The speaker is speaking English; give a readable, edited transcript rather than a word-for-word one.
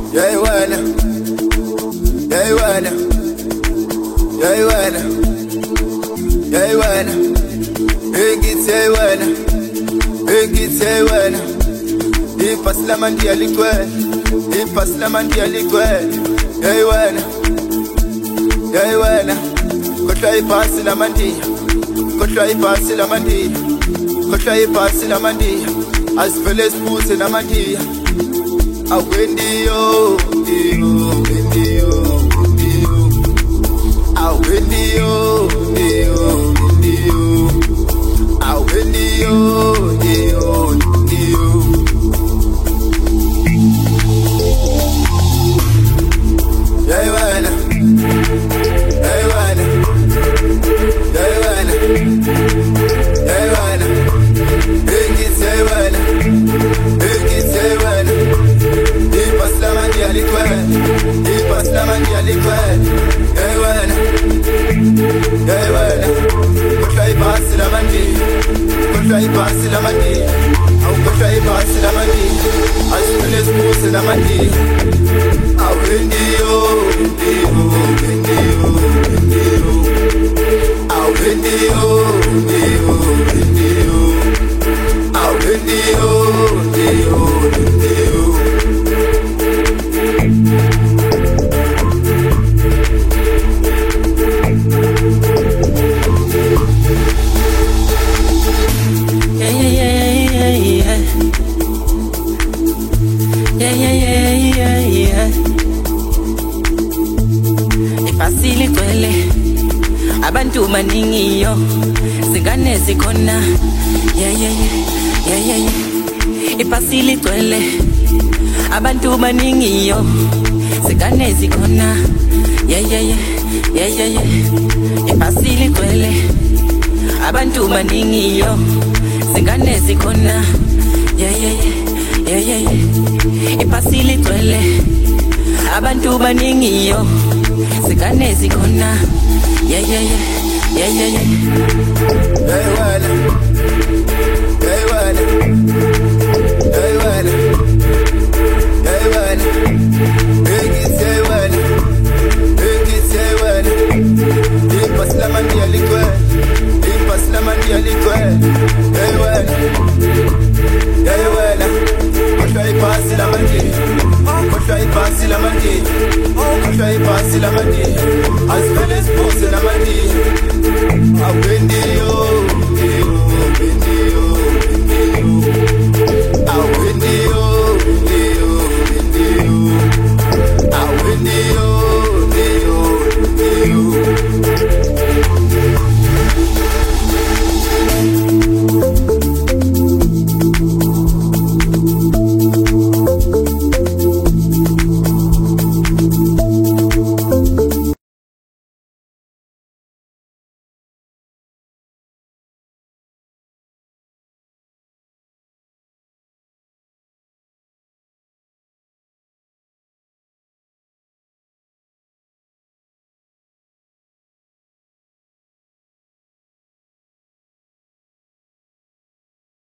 Yay wena, yay wena, yay wena, yay wena. Ngithi yay wena, ngithi yay wena. Iphasi lamandiya ligcwele, iphasi lamandiya ligcwele. Yay wena, yay wena. Khohlwa iphasi lamandiya, khohlwa iphasi lamandiya, khohlwa iphasi lamandiya. Asivele siphuthe namandiya. Awendiyo, ndiyo, ndiyo, ndiyo. Awendiyo, ndiyo, ndiyo. Awendiyo, ndiyo, ndiyo. Yay wena, yay wena, yay wena, yay wena. Ngithi yay wena, ngithi yay wena. Iphasi lamandiya ligcwele, iphasi lamandiya ligcwele. Yay wena, yay wena. Khohlwa iphasi lamandiya, khohlwa iphasi lamandiya. Awukhohlwa iphasi lamandiya. Asivele siphuthe namandiya. Awendiyo, ndiyo, ndiyo, ndiyo. Awendiyo, ndiyo, ndiyo. Awendiyo, ndiyo, ndiyo. Iphasi ligcwele abantu maningiyo zingane zikhona iphasi ligcwele abantu maningiyo zingane zikhona iphasi ligcwele abantu maningiyo zingane zikhona iphasi ligcwele abantu maningiyo zingane zikhona Yay wena, yay wena, yay wena, yay wena. Ngithi yay wena, ngithi yay wena. Iphasi lamandiya ligcwele, iphasi lamandiya ligcwele. Yay wena, yay wena. Khohlwa iphasi lamandiya, khohlwa iphasi lamandiya, khohlwa iphasi lamandiya. Asivele siphuthe namandiya. Awendiyo,